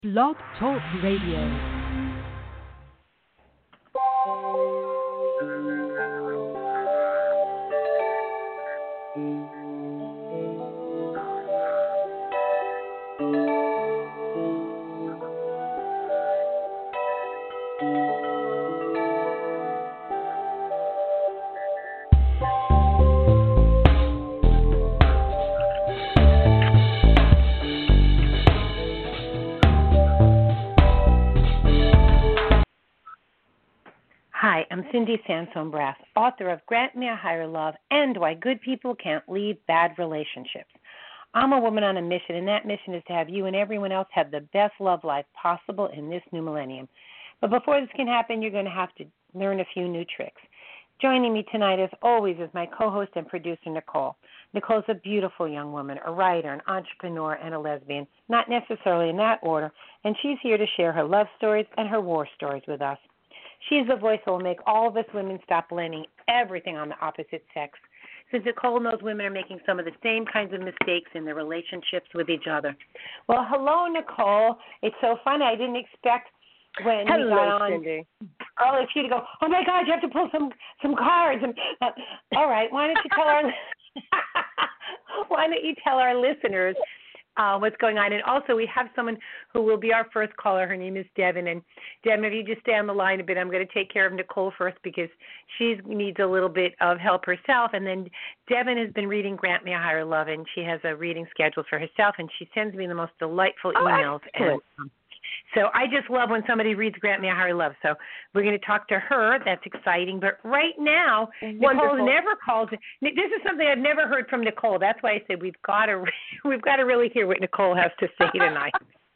Blog Talk Radio. Hi, I'm Cindy Sansone-Brass, author of Grant Me a Higher Love and Why Good People Can't Leave Bad Relationships. I'm a woman on a mission, and that mission is to have you and everyone else have the best love life possible in this new millennium. But before this can happen, you're going to have to learn a few new tricks. Joining me tonight, as always, is my co-host and producer, Nicole. Nicole's a beautiful young woman, a writer, an entrepreneur, and a lesbian, not necessarily in that order, and she's here to share her love stories and her war stories with us. She's the voice that will make all of us women stop blaming everything on the opposite sex. Since Nicole knows women are making some of the same kinds of mistakes in their relationships with each other. Well, hello, Nicole. It's so funny. I didn't expect when we got on Cindy. earlier for you to go, oh, my God, you have to pull some cards. And all right, why don't you tell our listeners what's going on. And also, we have someone who will be our first caller. Her name is Devin. And, Devin, if you just stay on the line a bit, I'm going to take care of Nicole first because she needs a little bit of help herself. And then Devin has been reading Grant Me a Higher Love, and she has a reading scheduled for herself, and she sends me the most delightful emails. Excellent. And so I just love when somebody reads Grant Me a Higher Love. So we're going to talk to her. That's exciting. But right now, Wonderful. Nicole never calls. This is something I've never heard from Nicole. That's why I said we've got to really hear what Nicole has to say tonight.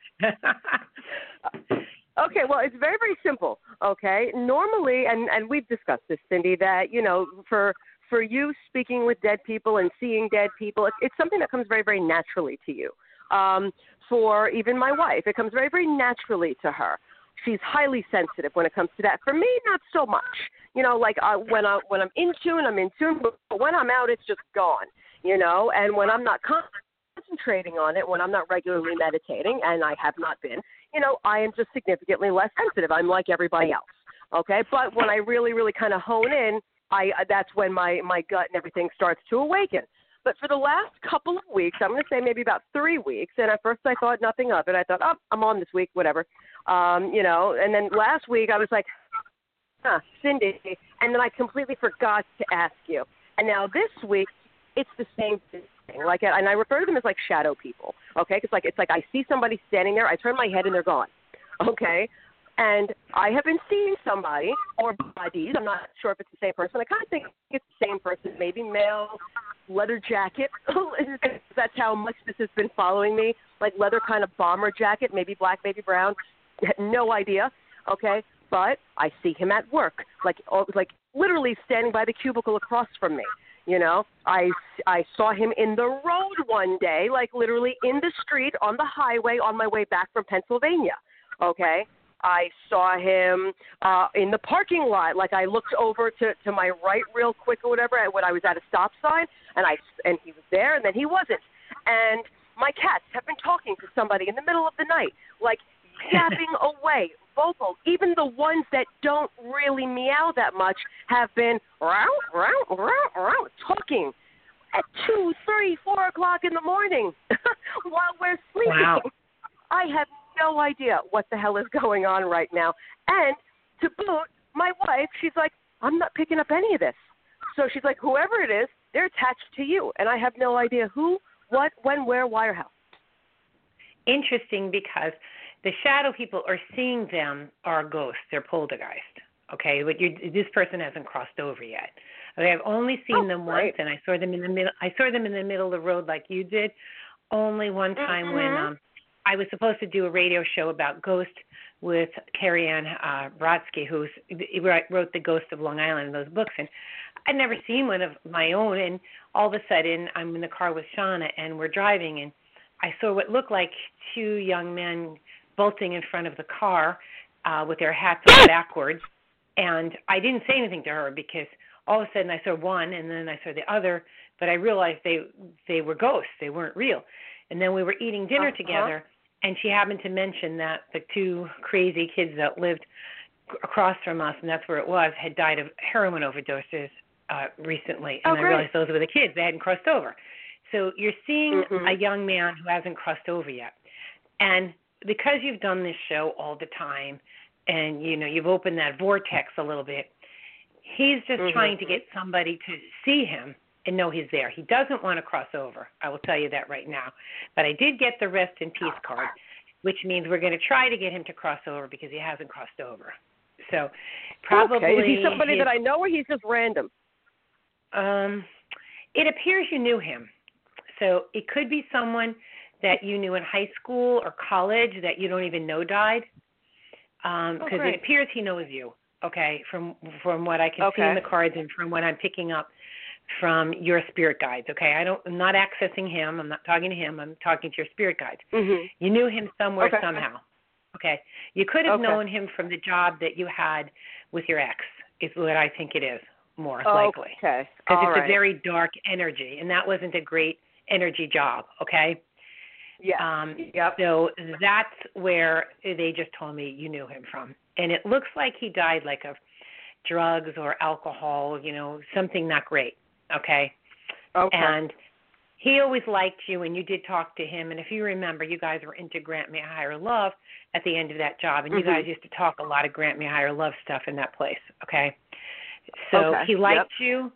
Okay, well, it's very, very simple, okay? Normally, and we've discussed this, Cindy, that, you know, for you speaking with dead people and seeing dead people, it's something that comes very, very naturally to you. For even my wife, it comes very, very naturally to her. She's highly sensitive when it comes to that. For me, not so much. You know, like when I'm in tune, I'm in tune. But when I'm out, it's just gone. You know, and when I'm not concentrating on it, when I'm not regularly meditating, and I have not been, you know, I am just significantly less sensitive. I'm like everybody else. Okay, but when I really, really kind of hone in, that's when my gut and everything starts to awaken. But for the last couple of weeks, I'm going to say maybe about 3 weeks, and at first I thought nothing of it. I thought, oh, I'm on this week, whatever. You know, and then last week I was like, Cindy, and then I completely forgot to ask you. And now this week, it's the same thing. Like, and I refer to them as like shadow people, okay? Because it's like I see somebody standing there, I turn my head, and they're gone, okay? And I have been seeing somebody, or bodies, I'm not sure if it's the same person. I kind of think it's the same person, maybe male, leather jacket. That's how much this has been following me, like leather kind of bomber jacket, maybe black, maybe brown. No idea, okay? But I see him at work, like literally standing by the cubicle across from me. You know, I saw him in the road one day, like literally in the street on the highway on my way back from Pennsylvania, okay? I saw him in the parking lot. Like I looked over to my right real quick or whatever when I was at a stop sign, and he was there, and then he wasn't. And my cats have been talking to somebody in the middle of the night, like yapping away, vocal. Even the ones that don't really meow that much have been talking at 2, 3, 4 o'clock in the morning while we're sleeping. Wow. I have no idea what the hell is going on right now. And to boot, my wife, she's like, I'm not picking up any of this. So she's like, whoever it is, they're attached to you. And I have no idea who, what, when, where, why, or how. Interesting, because the shadow people are seeing them are ghosts. They're poltergeist. Okay, but this person hasn't crossed over yet. Okay, I've only seen them once, and I saw them in the middle. I saw them in the middle of the road like you did. Only one time when I was supposed to do a radio show about ghosts with Carrie Ann Brodsky, who wrote The Ghost of Long Island, those books, and I'd never seen one of my own. And all of a sudden, I'm in the car with Shauna, and we're driving, and I saw what looked like 2 young men bolting in front of the car with their hats on backwards. And I didn't say anything to her because all of a sudden I saw one, and then I saw the other, but I realized they were ghosts. They weren't real. And then we were eating dinner together, and she happened to mention that the two crazy kids that lived across from us, and that's where it was, had died of heroin overdoses recently. And I realized those were the kids. They hadn't crossed over. So you're seeing a young man who hasn't crossed over yet. And because you've done this show all the time and, you know, you've opened that vortex a little bit, he's just trying to get somebody to see him and know he's there. He doesn't want to cross over. I will tell you that right now. But I did get the rest in peace card, which means we're going to try to get him to cross over because he hasn't crossed over. So probably Is he somebody that I know, or he's just random? It appears you knew him. So it could be someone that you knew in high school or college that you don't even know died, because it appears he knows you. Okay, from what I can see in the cards and from what I'm picking up from your spirit guides. Okay, I'm not accessing him. I'm not talking to him. I'm talking to your spirit guides. You knew him somewhere somehow. Okay, you could have known him from the job that you had with your ex. Is what I think it is more likely. Okay, because it's a very dark energy, and that wasn't a great energy job. Okay. Yeah. So that's where they just told me you knew him from. And it looks like he died like of drugs or alcohol, you know, something not great. Okay. And he always liked you, and you did talk to him. And if you remember, you guys were into Grant Me a Higher Love at the end of that job, and you guys used to talk a lot of Grant Me a Higher Love stuff in that place. Okay. So he liked you,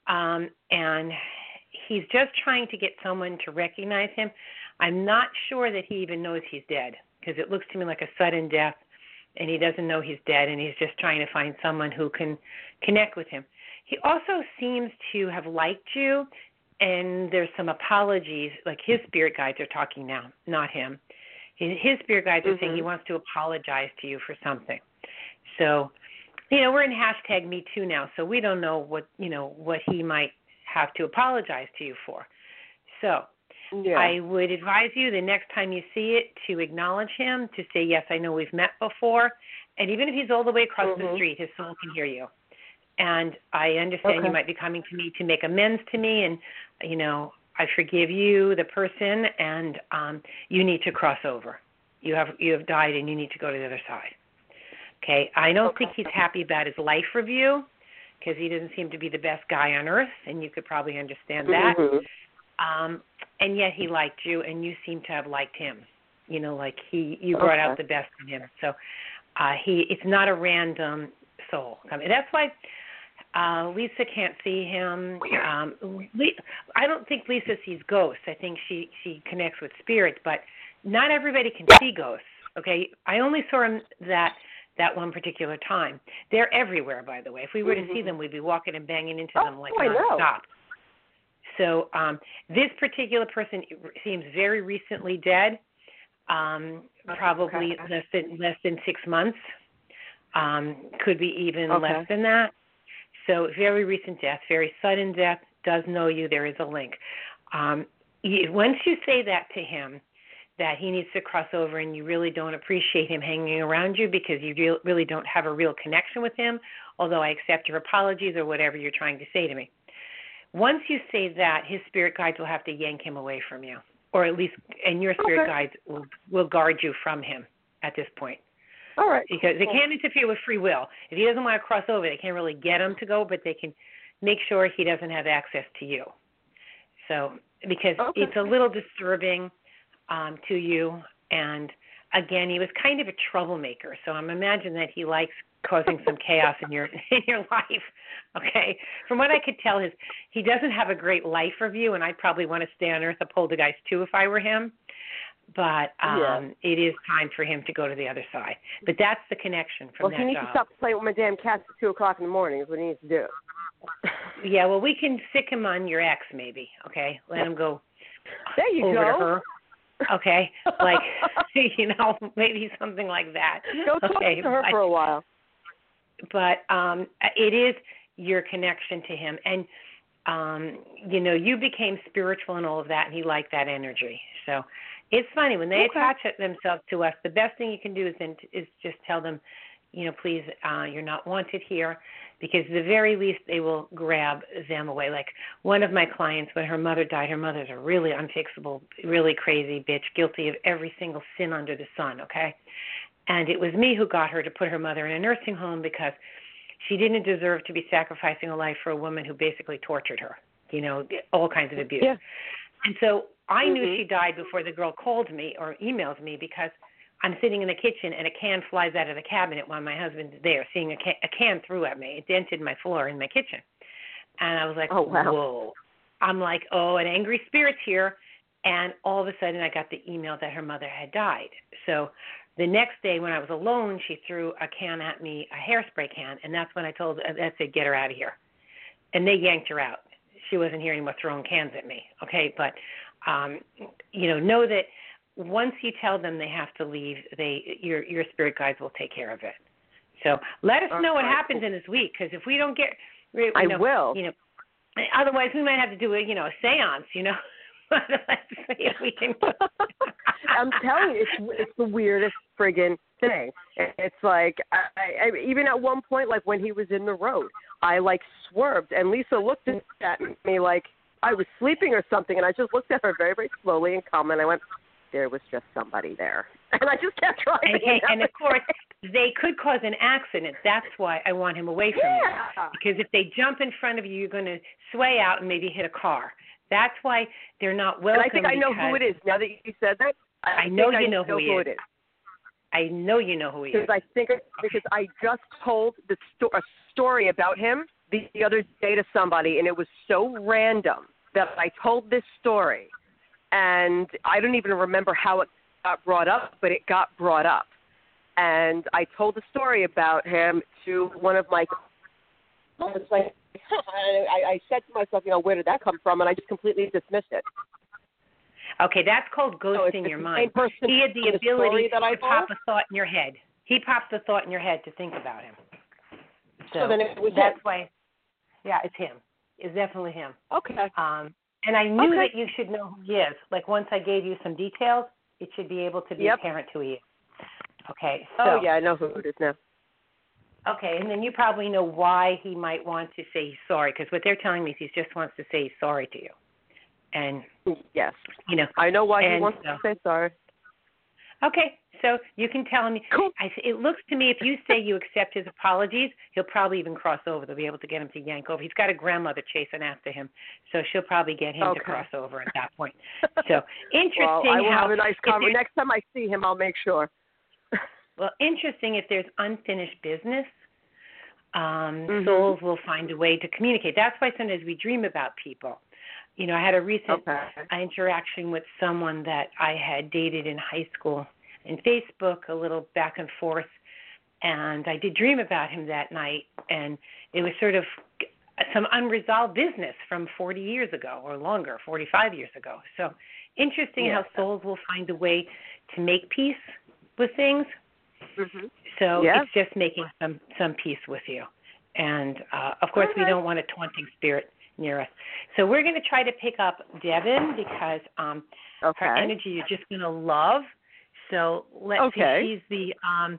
and he's just trying to get someone to recognize him. I'm not sure that he even knows he's dead, because it looks to me like a sudden death, and he doesn't know he's dead, and he's just trying to find someone who can connect with him. He also seems to have liked you, and there's some apologies, like his spirit guides are talking now, not him. His spirit guides are saying he wants to apologize to you for something. So, you know, we're in hashtag Me Too now, so we don't know what he might have to apologize to you for. So I would advise you the next time you see it to acknowledge him, to say, yes, I know we've met before. And even if he's all the way across the street, his soul can hear you. And I understand you might be coming to me to make amends to me, and, you know, I forgive you, the person, and you need to cross over. You have died, and you need to go to the other side. Okay? I don't think he's happy about his life review, because he doesn't seem to be the best guy on earth, and you could probably understand that. And yet he liked you, and you seem to have liked him. You know, like you brought out the best in him. So it's not a random soul. I mean, that's why Lisa can't see him. I don't think Lisa sees ghosts. I think she connects with spirits, but not everybody can see ghosts. Okay, I only saw him that one particular time. They're everywhere, by the way. If we were to see them, we'd be walking and banging into them like nonstop. So this particular person seems very recently dead, probably less than 6 months, could be even less than that. So very recent death, very sudden death, does know you. There is a link. Once you say that to him, that he needs to cross over, and you really don't appreciate him hanging around you because you really don't have a real connection with him, although I accept your apologies or whatever you're trying to say to me. Once you say that, his spirit guides will have to yank him away from you, or at least, and your spirit guides will guard you from him at this point. All right. Because they can't interfere with free will. If he doesn't want to cross over, they can't really get him to go, but they can make sure he doesn't have access to you. So, because it's a little disturbing to you, and again, he was kind of a troublemaker, so I'm imagining that he likes causing some chaos in your life. Okay, from what I could tell, he doesn't have a great life review, and I'd probably want to stay on Earth a poltergeist too if I were him. But it is time for him to go to the other side. But that's the connection from that job. Well, he needs to stop playing with my damn cats at 2:00 in the morning. Is what he needs to do. Yeah, well, we can sick him on your ex, maybe. Okay, let him go. There you over go. to her. Okay, like maybe something like that. Go talk to her for a while. But it is your connection to him, and you became spiritual and all of that, and he liked that energy. So it's funny when they attach themselves to us. The best thing you can do is just tell them, please, you're not wanted here, because at the very least they will grab them away. Like one of my clients, when her mother died, her mother's a really unfixable, really crazy bitch, guilty of every single sin under the sun, okay? And it was me who got her to put her mother in a nursing home because she didn't deserve to be sacrificing a life for a woman who basically tortured her, all kinds of abuse. Yeah. And so I knew she died before the girl called me or emailed me, because I'm sitting in the kitchen and a can flies out of the cabinet while my husband's there, seeing a can threw at me. It dented my floor in my kitchen. And I was like, oh, wow. Whoa. I'm like, an angry spirit's here. And all of a sudden I got the email that her mother had died. So the next day when I was alone, she threw a can at me, a hairspray can, and that's when I told her, I said, get her out of here. And they yanked her out. She wasn't here anymore throwing cans at me, okay? But, know that once you tell them they have to leave, your spirit guides will take care of it. So let us know what happens in this week, because if we don't get, I will. Otherwise we might have to do a seance. If we can. I'm telling you, it's the weirdest friggin' thing. It's like I even at one point, like when he was in the road, I like swerved, and Lisa looked at me like I was sleeping or something, and I just looked at her very, very slowly and calmly, and I went, there was just somebody there. And I just kept driving. Okay, and of course, they could cause an accident. That's why I want him away from you. Because if they jump in front of you, you're going to sway out and maybe hit a car. That's why they're not welcome. And I think I know who it is. Now that you said that, I know you know who it is. I know you know who he is. Because I just told a story about him the other day to somebody, and it was so random that I told this story. And I don't even remember how it got brought up, but it got brought up. And I told the story about him to one of my – I was like, I said to myself, where did that come from? And I just completely dismissed it. Okay, that's called ghosting your mind. He had the ability to pop a thought in your head. He pops a thought in your head to think about him. So then it was that's him. Why. Yeah, it's him. It's definitely him. Okay. And I knew that you should know who he is. Like once I gave you some details, it should be able to be apparent who he is. Okay. So, I know who it is now. Okay, and then you probably know why he might want to say he's sorry, because what they're telling me is he just wants to say he's sorry to you. And yes, I know why he wants to say sorry. Okay, so you can tell him. Cool. It looks to me if you say you accept his apologies, he'll probably even cross over. They'll be able to get him to yank over. He's got a grandmother chasing after him, so she'll probably get him to cross over at that point. So interesting. Well, I will have a nice conversation. Next time I see him, I'll make sure. Well, interesting. If there's unfinished business, souls will find a way to communicate. That's why sometimes we dream about people. I had a recent interaction with someone that I had dated in high school in Facebook, a little back and forth, and I did dream about him that night, and it was sort of some unresolved business from 40 years ago or longer, 45 years ago. So interesting how souls will find a way to make peace with things. Mm-hmm. So it's just making some peace with you. And, of course, we don't want a taunting spirit near us. So we're going to try to pick up Devin because her energy you're just going to love. So let's see. She's the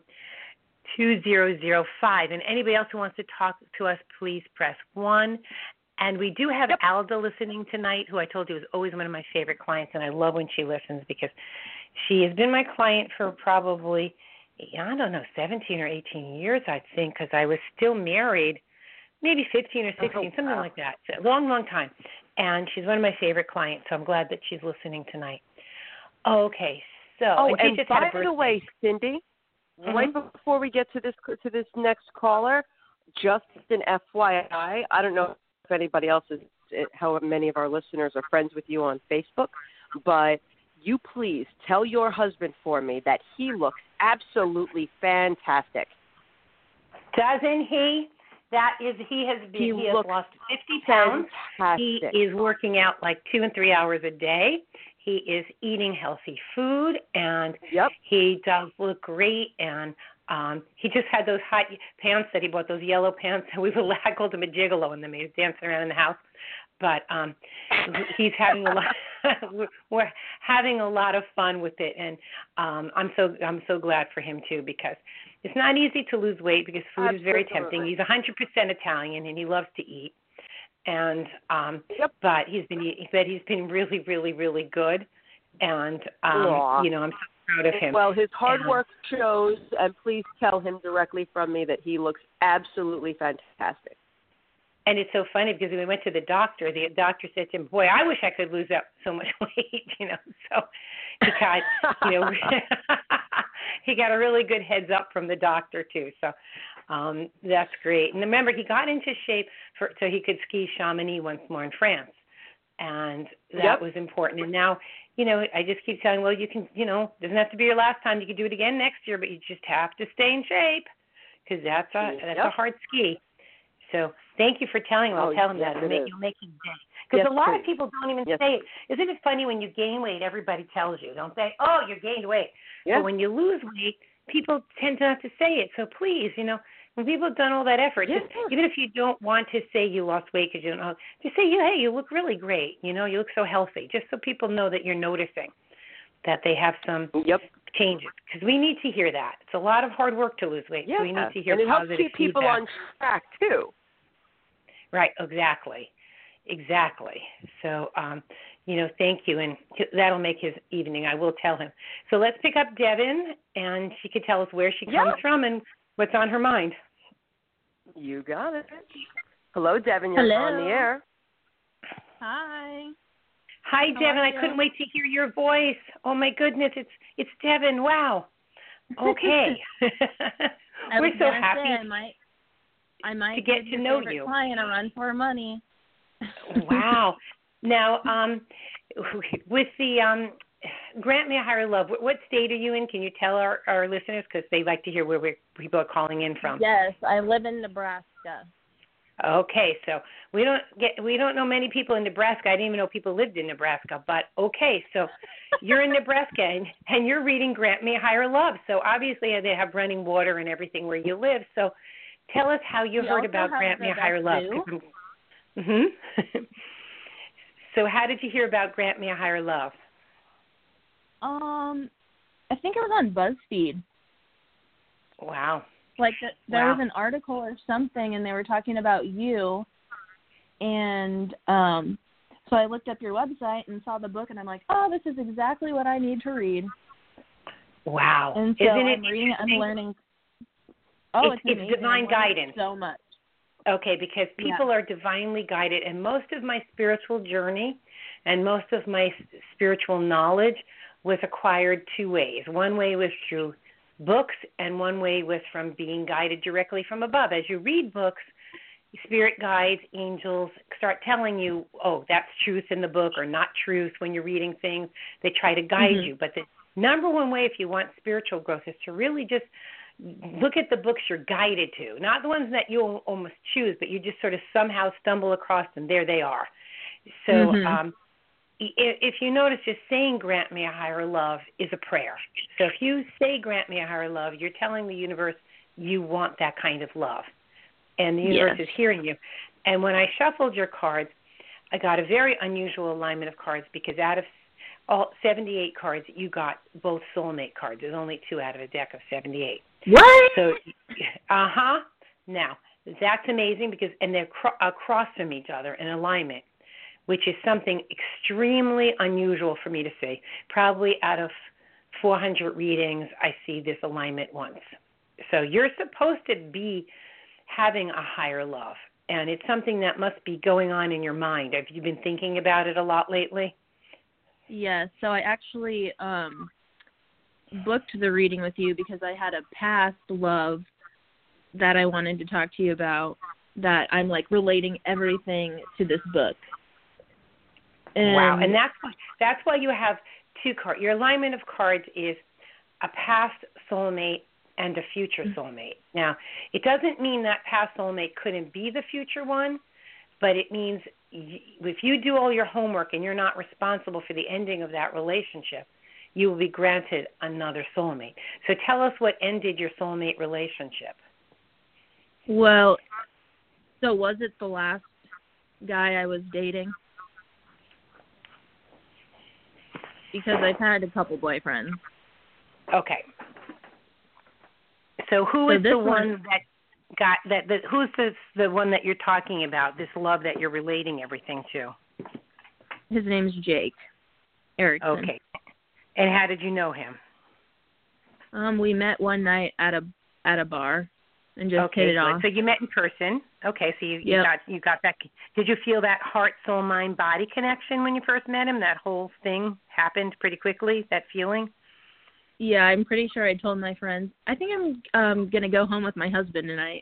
2005. And anybody else who wants to talk to us, please press 1. And we do have Alda listening tonight, who I told you is always one of my favorite clients, and I love when she listens because she has been my client for probably, 17 or 18 years, I think, because I was still married, maybe 15 or 16, something like that. So a long, long time. And she's one of my favorite clients, so I'm glad that she's listening tonight. Okay, so. And by the way, Cindy, right before we get to this next caller, just an FYI, I don't know if anybody else is, how many of our listeners are friends with you on Facebook, but you please tell your husband for me that he looks absolutely fantastic. Doesn't he? He has lost 50 pounds. Fantastic. He is working out like 2 and 3 hours a day. He is eating healthy food, and he does look great. And he just had those hot pants that he bought, those yellow pants. I called him a gigolo, and then he was dancing around in the house. But he's having a lot. we're having a lot of fun with it, and I'm so glad for him too, because it's not easy to lose weight because food is very tempting. He's 100% Italian and he loves to eat, and but he's been really, really, really good, and I'm so proud of him. Well, his hard work shows, and please tell him directly from me that he looks absolutely fantastic. And it's so funny because when we went to the doctor said to him, "Boy, I wish I could lose up so much weight," So because he got a really good heads up from the doctor too. So that's great. And remember, he got into shape so he could ski Chamonix once more in France, and that was important. And now, I just keep telling, well, you can, doesn't have to be your last time. You can do it again next year, but you just have to stay in shape because that's a hard ski. So thank you for telling him. I'll tell him that. You'll make his day. Because a lot of people don't even say it. Isn't it funny when you gain weight, everybody tells you, don't they? Oh, you gained weight. Yeah. But when you lose weight, people tend not to say it. So please, when people have done all that effort, just, even if you don't want to say you lost weight because you don't know, just say, hey, you look really great. You look so healthy. Just so people know that you're noticing that they have some changes. Because we need to hear that. It's a lot of hard work to lose weight. So we need to hear positive feedback. And it helps keep people on track, too. Right, exactly. So, thank you, and that'll make his evening. I will tell him. So let's pick up Devin, and she could tell us where she comes from and what's on her mind. You got it. Hello, Devin. You're on the air. Hi. Hi, Devin. I couldn't wait to hear your voice. Oh my goodness, it's Devin. Wow. Okay. We're so happy. I might to get to know you. Client and run for money. Wow. Now, with the Grant Me a Higher Love, what state are you in? Can you tell our listeners, because they like to hear where people are calling in from? Yes, I live in Nebraska. Okay, so we don't know many people in Nebraska. I didn't even know people lived in Nebraska. But okay, so you're in Nebraska and you're reading Grant Me a Higher Love. So obviously they have running water and everything where you live. So tell us how you heard about Grant Me a Higher Love. So how did you hear about Grant Me a Higher Love? I think it was on BuzzFeed. Wow. There was an article or something, and they were talking about you. And so I looked up your website and saw the book, and I'm like, oh, this is exactly what I need to read. Wow. And so I'm reading it and learning. Oh, it's divine guidance. So much. Okay, because people are divinely guided, and most of my spiritual journey and most of my spiritual knowledge was acquired two ways. One way was through books, and one way was from being guided directly from above. As you read books, spirit guides, angels start telling you, oh, that's truth in the book or not truth when you're reading things. They try to guide you. But the number one way if you want spiritual growth is to really just look at the books you're guided to, not the ones that you almost choose, but you just sort of somehow stumble across them. There they are. So if you notice, just saying Grant Me a Higher Love is a prayer. So if you say Grant Me a Higher Love, you're telling the universe you want that kind of love. And the universe is hearing you. And when I shuffled your cards, I got a very unusual alignment of cards because out of all 78 cards, you got both soulmate cards. There's only 2 out of a deck of 78. What? So, Now, that's amazing because, and they're across from each other in alignment, which is something extremely unusual for me to see. Probably out of 400 readings, I see this alignment once. So you're supposed to be having a higher love, and it's something that must be going on in your mind. Have you been thinking about it a lot lately? Yes. So I actually booked the reading with you because I had a past love that I wanted to talk to you about, that I'm relating everything to this book. Wow, and that's why you have 2 cards. Your alignment of cards is a past soulmate and a future soulmate. Now, it doesn't mean that past soulmate couldn't be the future one, but it means if you do all your homework and you're not responsible for the ending of that relationship, you will be granted another soulmate. So tell us what ended your soulmate relationship. Well, so was it the last guy I was dating? because I've had a couple boyfriends. Okay. So who is the one that got that? Who's the one that you're talking about? This love that you're relating everything to. His name's Jake Erickson. Okay. And how did you know him? We met one night at a bar and just hit it off. So you met in person. Okay, so you got that. Did you feel that heart, soul, mind, body connection when you first met him? That whole thing happened pretty quickly. That feeling. Yeah, I'm pretty sure I told my friends, I think I'm gonna go home with my husband tonight.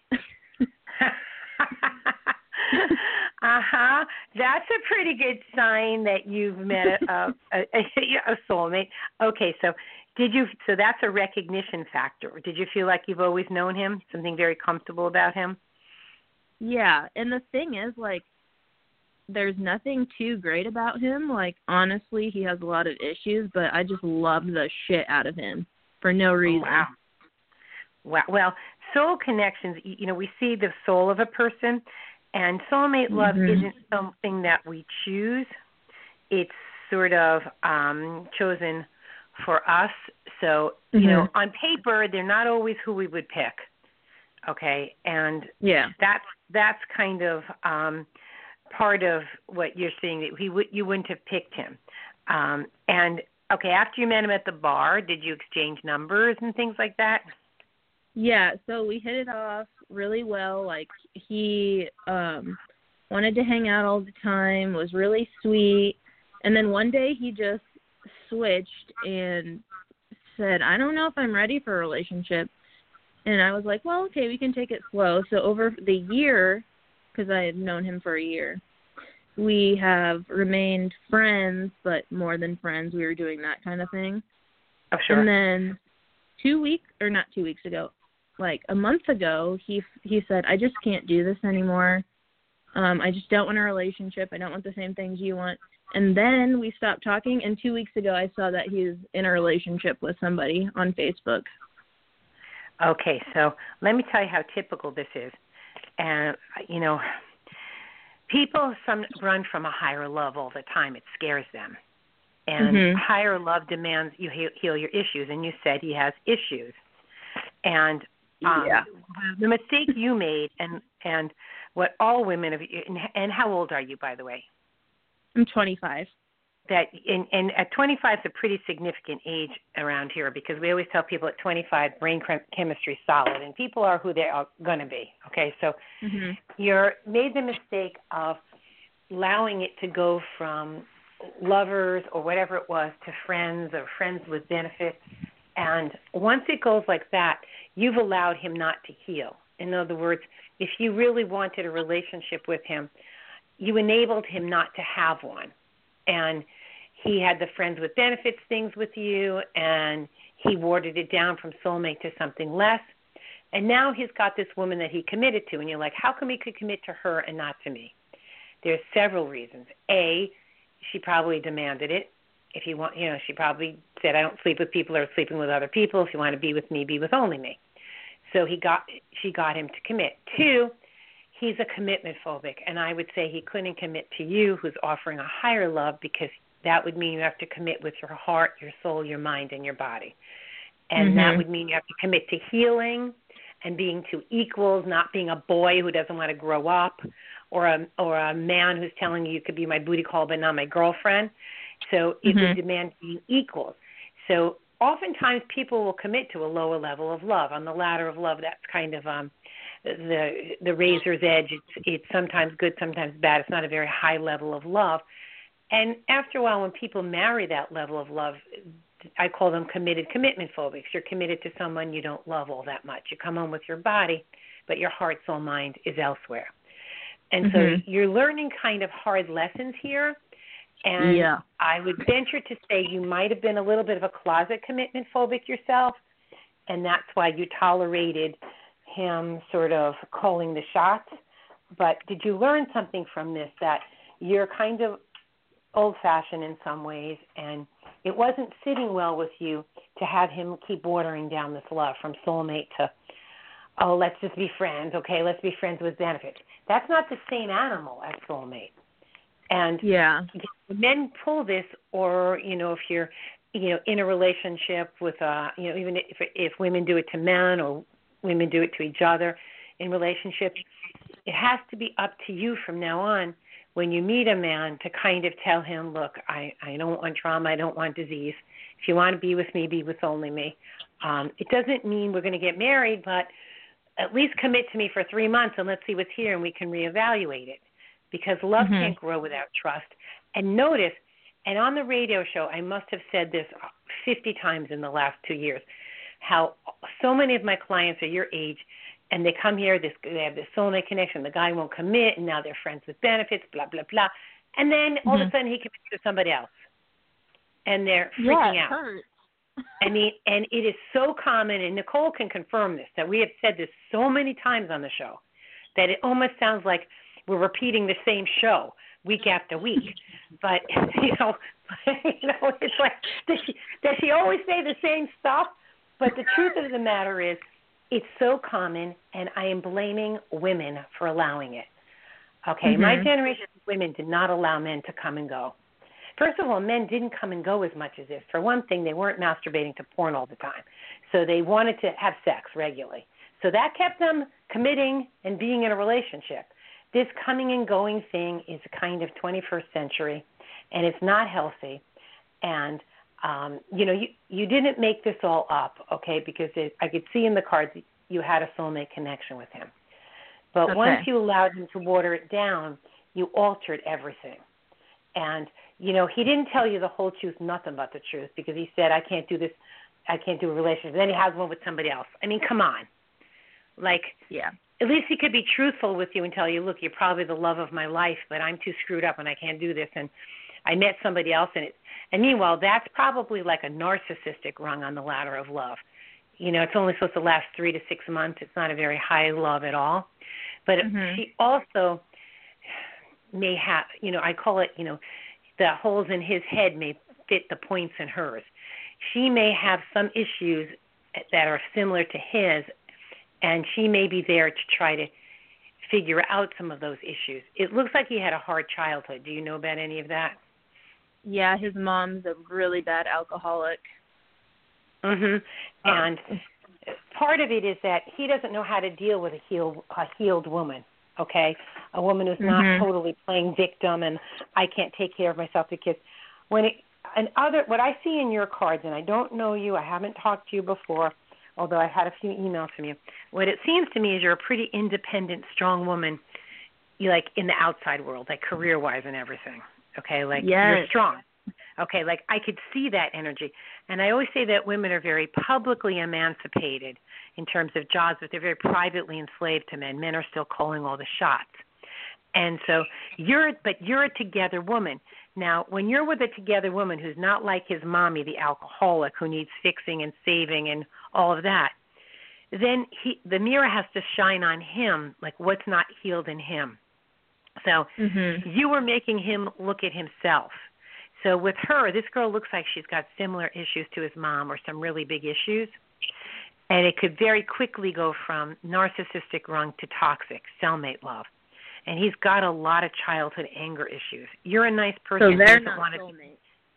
That's a pretty good sign that you've met a soulmate. Okay, so so that's a recognition factor. Did you feel like you've always known him? Something very comfortable about him? Yeah, and the thing is, like, there's nothing too great about him. Like, honestly, he has a lot of issues, but I just love the shit out of him for no reason. Oh, wow. Well, soul connections, we see the soul of a person, and soulmate love isn't something that we choose. It's sort of chosen for us. So, on paper, they're not always who we would pick. Okay, and that's kind of part of what you're seeing, that you wouldn't have picked him. And okay, after you met him at the bar, did you exchange numbers and things like that? Yeah, so we hit it off really well. Like, he wanted to hang out all the time, was really sweet, and then one day he just switched and said, I don't know if I'm ready for a relationship. And I was like, well, okay, we can take it slow. So over the year, because I had known him for a year, we have remained friends, but more than friends. We were doing that kind of thing. Oh, sure. And then 2 weeks, or not 2 weeks ago, like a month ago, he said, I just can't do this anymore. I just don't want a relationship. I don't want the same things you want. And then we stopped talking, and 2 weeks ago I saw that he was in a relationship with somebody on Facebook. Okay, so let me tell you how typical this is. And, people run from a higher love all the time. It scares them. And higher love demands you heal your issues, and you said he has issues. And the mistake you made, and what all women have, and how old are you, by the way? I'm 25. And at 25 is a pretty significant age around here, because we always tell people at 25 brain chemistry is solid, and people are who they are going to be. Okay, so you made the mistake of allowing it to go from lovers or whatever it was to friends or friends with benefits. And once it goes like that, you've allowed him not to heal. In other words, if you really wanted a relationship with him, you enabled him not to have one. And he had the friends with benefits things with you, and he watered it down from soulmate to something less. And now he's got this woman that he committed to, and you're like, how come he could commit to her and not to me? There's several reasons. A, she probably demanded it. If you want, she probably said, I don't sleep with people or sleeping with other people. If you want to be with me, be with only me. So she got him to commit. Two, he's a commitment phobic, and I would say he couldn't commit to you, who's offering a higher love, because that would mean you have to commit with your heart, your soul, your mind, and your body. And that would mean you have to commit to healing and being two equals, not being a boy who doesn't want to grow up, or a man who's telling you could be my booty call but not my girlfriend. So it would demand being equals. So oftentimes people will commit to a lower level of love. On the ladder of love, that's kind of the razor's edge. It's sometimes good, sometimes bad. It's not a very high level of love. And after a while, when people marry that level of love, I call them committed commitment phobics. You're committed to someone you don't love all that much. You come home with your body, but your heart, soul, mind is elsewhere. And so you're learning kind of hard lessons here. And I would venture to say you might have been a little bit of a closet commitment phobic yourself, and that's why you tolerated him sort of calling the shots. But did you learn something from this, that you're kind of old-fashioned in some ways, and it wasn't sitting well with you to have him keep watering down this love from soulmate to, oh, let's just be friends, okay, let's be friends with benefits. That's not the same animal as soulmate. And men pull this, or if you're in a relationship with even if women do it to men or women do it to each other in relationships, it has to be up to you from now on when you meet a man to kind of tell him, look, I don't want trauma, I don't want disease. If you want to be with me, be with only me. It doesn't mean we're going to get married, but at least commit to me for 3 months and let's see what's here and we can reevaluate it. Because love can't grow without trust. And notice, and on the radio show, I must have said this 50 times in the last 2 years, how so many of my clients are your age, and they come here, they have this soulmate connection, the guy won't commit, and now they're friends with benefits, blah, blah, blah. And then all of a sudden he commits to somebody else. And they're freaking out. Hurts. I mean, and it is so common, and Nicole can confirm this, that we have said this so many times on the show, that it almost sounds like we're repeating the same show week after week. But, it's like, does she always say the same stuff? But the truth of the matter is, it's so common, and I am blaming women for allowing it. Okay, my generation of women did not allow men to come and go. First of all, men didn't come and go as much as this. For one thing, they weren't masturbating to porn all the time. So they wanted to have sex regularly. So that kept them committing and being in a relationship. This coming and going thing is a kind of 21st century, and it's not healthy. And you didn't make this all up, okay, because I could see in the cards you had a soulmate connection with him. But once you allowed him to water it down, you altered everything. And, he didn't tell you the whole truth, nothing but the truth, because he said, I can't do this, I can't do a relationship. Then he has one with somebody else. I mean, come on. At least he could be truthful with you and tell you, look, you're probably the love of my life, but I'm too screwed up and I can't do this. And I met somebody else in it. And meanwhile, that's probably like a narcissistic rung on the ladder of love. It's only supposed to last 3 to 6 months. It's not a very high love at all. But she also may have, I call it, the holes in his head may fit the points in hers. She may have some issues that are similar to his, and she may be there to try to figure out some of those issues. It looks like he had a hard childhood. Do you know about any of that? Yeah, his mom's a really bad alcoholic. And part of it is that he doesn't know how to deal with a healed woman, okay? A woman who's not totally playing victim and I can't take care of myself, the kids. What I see in your cards, and I don't know you, I haven't talked to you before, although I had a few emails from you. What it seems to me is you're a pretty independent, strong woman, like in the outside world, like career-wise and everything. Okay, you're strong. Okay, I could see that energy. And I always say that women are very publicly emancipated in terms of jobs, but they're very privately enslaved to men. Men are still calling all the shots. And so you're a together woman. Now, when you're with a together woman who's not like his mommy, the alcoholic, who needs fixing and saving and all of that, then the mirror has to shine on him, like what's not healed in him. So you were making him look at himself. So with her, this girl looks like she's got similar issues to his mom or some really big issues. And it could very quickly go from narcissistic rung to toxic, cellmate love. And he's got a lot of childhood anger issues. You're a nice person. So they're not soulmates.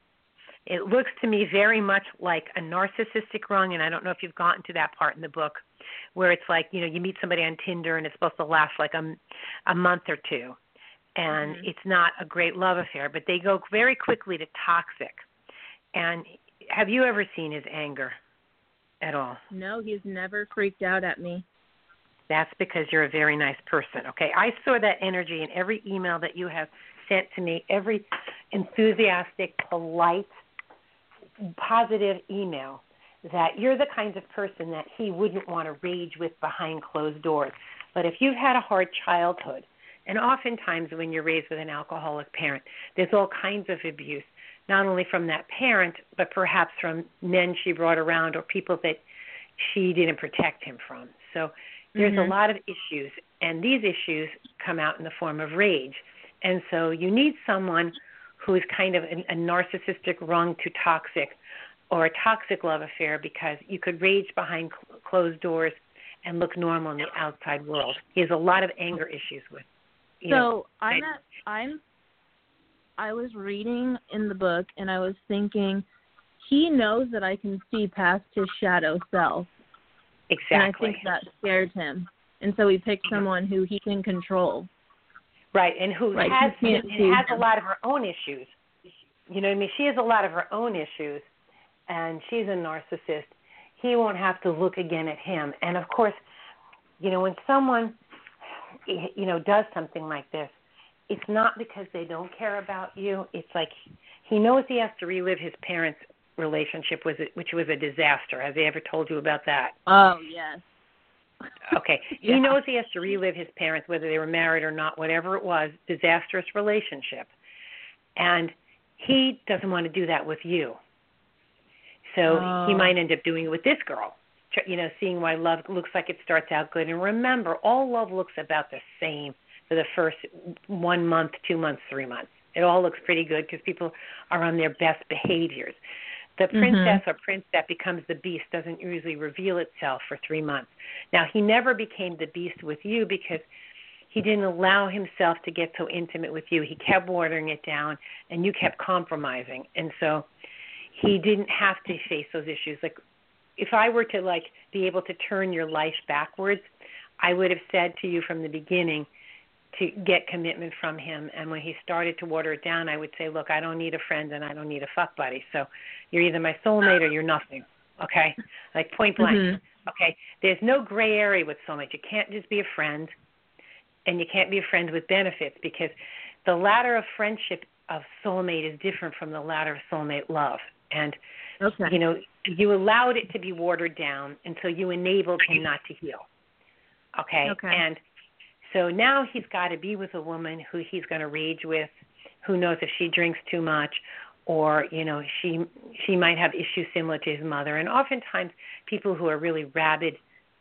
It looks to me very much like a narcissistic rung, and I don't know if you've gotten to that part in the book, where it's like, you meet somebody on Tinder and it's supposed to last like a month or two. And it's not a great love affair, but they go very quickly to toxic. And have you ever seen his anger at all? No, he's never freaked out at me. That's because you're a very nice person, okay? I saw that energy in every email that you have sent to me, every enthusiastic, polite, positive email, that you're the kind of person that he wouldn't want to rage with behind closed doors. But if you've had a hard childhood, and oftentimes when you're raised with an alcoholic parent, there's all kinds of abuse, not only from that parent, but perhaps from men she brought around or people that she didn't protect him from. So there's a lot of issues, and these issues come out in the form of rage. And so you need someone who is kind of a narcissistic rung to toxic, or a toxic love affair, because you could rage behind closed doors and look normal in the outside world. He has a lot of anger issues with. I was reading in the book, and I was thinking, he knows that I can see past his shadow self. Exactly. And I think that scared him. And so he picked someone who he can control. Right, and who like, has has a lot of her own issues. You know what I mean? She has a lot of her own issues, and she's a narcissist. He won't have to look again at him. And, of course, you know, when someone, you know, does something like this, it's not because they don't care about you. It's like he knows he has to relive his parents' relationship, which was a disaster. Have they ever told you about that? Oh, yes. Okay. Yeah. He knows he has to relive his parents, whether they were married or not, whatever it was, disastrous relationship. And he doesn't want to do that with you. So he might end up doing it with this girl, you know, seeing why love looks like it starts out good. And remember, all love looks about the same for the first 1 month, 2 months, 3 months. It all looks pretty good because people are on their best behaviors. The princess or prince that becomes the beast doesn't usually reveal itself for 3 months. Now, he never became the beast with you because he didn't allow himself to get so intimate with you. He kept watering it down, and you kept compromising. And so he didn't have to face those issues. Like, if I were to, like, be able to turn your life backwards, I would have said to you from the beginning to get commitment from him. And when he started to water it down, I would say, look, I don't need a friend and I don't need a fuck buddy. So you're either my soulmate or you're nothing, okay? Like, point blank, okay? There's no gray area with soulmate. You can't just be a friend, and you can't be a friend with benefits, because the ladder of friendship of soulmate is different from the ladder of soulmate love. And, you know, you allowed it to be watered down until you enabled him not to heal, okay? And so now he's got to be with a woman who he's going to rage with, who knows if she drinks too much, or, you know, she might have issues similar to his mother. And oftentimes people who are really rabid,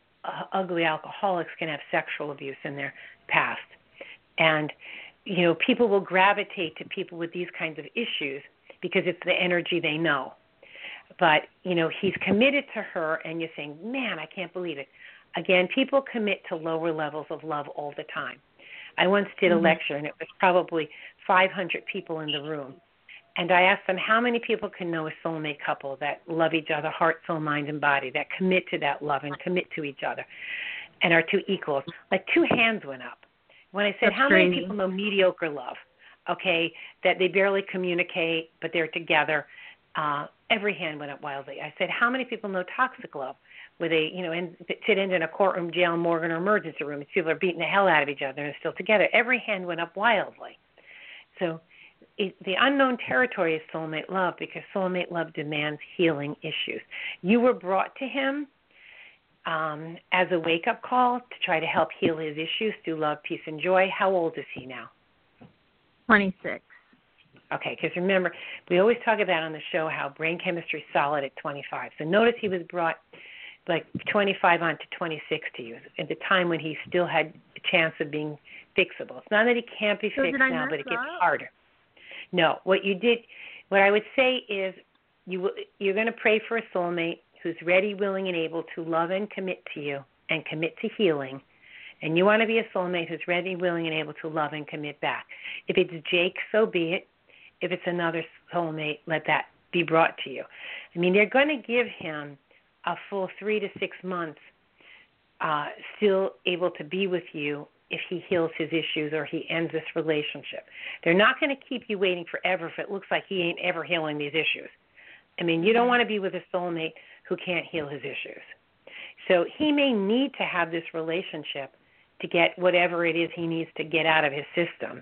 ugly alcoholics can have sexual abuse in their past. And, you know, people will gravitate to people with these kinds of issues because it's the energy they know. But, you know, he's committed to her, and you're saying, man, I can't believe it. Again, people commit to lower levels of love all the time. I once did a lecture, and it was probably 500 people in the room. And I asked them, how many people can know a soulmate couple that love each other, heart, soul, mind, and body, that commit to that love and commit to each other and are two equals? Like, 2 hands went up. When I said, That's how crazy. many people know mediocre love, okay, that they barely communicate, but they're together, every hand went up wildly. I said, how many people know toxic love, where they, you know, sit in a courtroom, jail, morgue, or emergency room, and people are beating the hell out of each other and are still together? Every hand went up wildly. So the unknown territory is soulmate love, because soulmate love demands healing issues. You were brought to him as a wake-up call to try to help heal his issues through love, peace, and joy. How old is he now? 26. Okay, because remember, we always talk about on the show how brain chemistry is solid at 25. So notice he was brought like 25 on to 26 to you, at the time when he still had a chance of being fixable. It's not that he can't be fixed now, but it gets harder. No, what I would say is you're going to pray for a soulmate who's ready, willing, and able to love and commit to you and commit to healing. And you want to be a soulmate who's ready, willing, and able to love and commit back. If it's Jake, so be it. If it's another soulmate, let that be brought to you. I mean, they're going to give him a full 3 to 6 months still able to be with you if he heals his issues or he ends this relationship. They're not going to keep you waiting forever if it looks like he ain't ever healing these issues. I mean, you don't want to be with a soulmate who can't heal his issues. So he may need to have this relationship to get whatever it is he needs to get out of his system.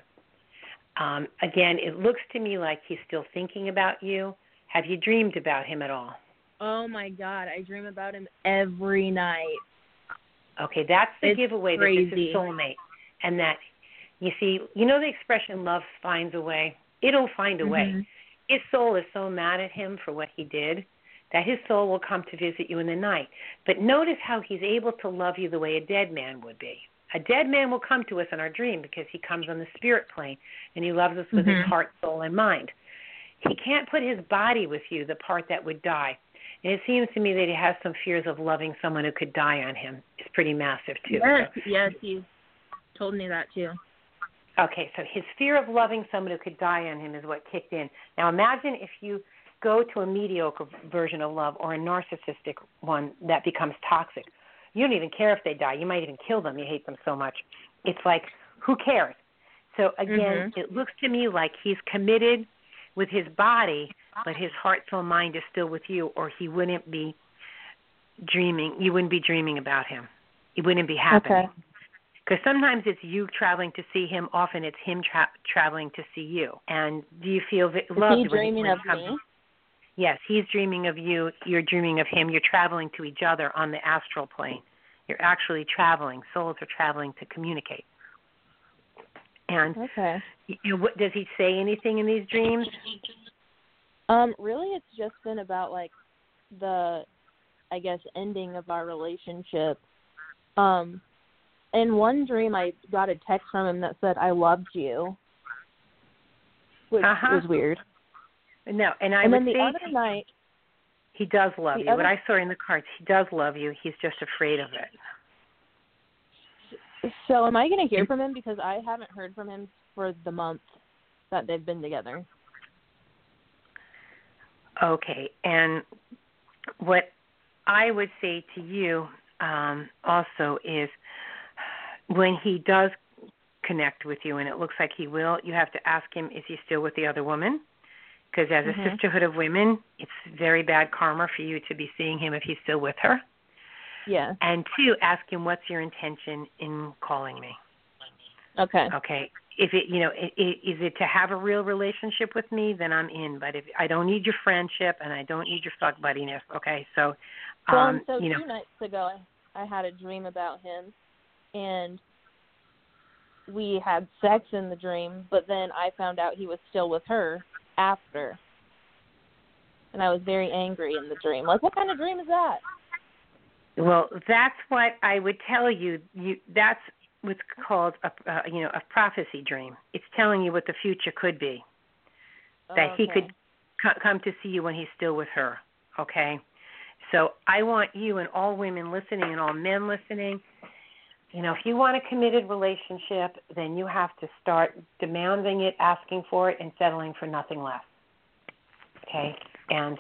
Again, it looks to me like he's still thinking about you. Have you dreamed about him at all? Oh, my God. I dream about him every night. Okay, that's the It's giveaway crazy. that this is soulmate. And that, you see, you know the expression love finds a way? It'll find a way. His soul is so mad at him for what he did that his soul will come to visit you in the night. But notice how he's able to love you the way a dead man would be. A dead man will come to us in our dream because he comes on the spirit plane and he loves us with his heart, soul, and mind. He can't put his body with you, the part that would die. And it seems to me that he has some fears of loving someone who could die on him. It's pretty massive, too. Yes, he's told me that, too. Okay, so his fear of loving someone who could die on him is what kicked in. Now imagine if you go to a mediocre version of love or a narcissistic one that becomes toxic. You don't even care if they die. You might even kill them. You hate them so much. It's like, who cares? So again, it looks to me like he's committed with his body, but his heart, soul, mind is still with you, or he wouldn't be dreaming. You wouldn't be dreaming about him. It wouldn't be happening. Okay. Because sometimes it's you traveling to see him. Often it's him traveling to see you. And do you feel loved? Is he dreaming of me? Yes, he's dreaming of you. You're dreaming of him. You're traveling to each other on the astral plane. You're actually traveling. Souls are traveling to communicate. And does he say anything in these dreams? Really, it's just been about like the, I guess, ending of our relationship. In one dream, I got a text from him that said, "I loved you," which was weird. No, and then the other night, he does love you. What I saw in the cards, he does love you. He's just afraid of it. So am I going to hear from him? Because I haven't heard from him for the month that they've been together. Okay, and what I would say to you also is when he does connect with you, and it looks like he will, you have to ask him, is he still with the other woman? Because as a sisterhood of women, it's very bad karma for you to be seeing him if he's still with her. Yeah. And two, ask him, what's your intention in calling me? Okay. Okay. If it, is it to have a real relationship with me, then I'm in. But if I don't need your friendship and I don't need your fuck buddiness, okay? So, so 2 nights ago, I had a dream about him, and we had sex in the dream, but then I found out he was still with her after. And I was very angry in the dream. Like, what kind of dream is that? Well, that's what I would tell you. That's what's called a prophecy dream. It's telling you what the future could be. That he could come to see you when he's still with her. Okay? So I want you and all women listening and all men listening, if you want a committed relationship, then you have to start demanding it, asking for it, and settling for nothing less. Okay? And